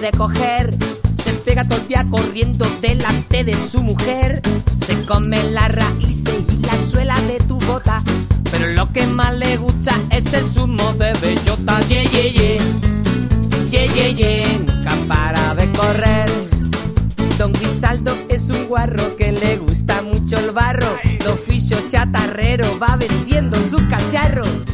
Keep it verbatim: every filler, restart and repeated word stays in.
puede coger, se pega todo el día corriendo delante de su mujer, se come las raíces y la suela de tu bota, pero lo que más le gusta es el zumo de bellota. Ye, ye, ye, ye, ye, ye, nunca para de correr. Don Grisaldo es un guarro que le gusta mucho el barro, de oficio chatarrero va vendiendo sus cacharros.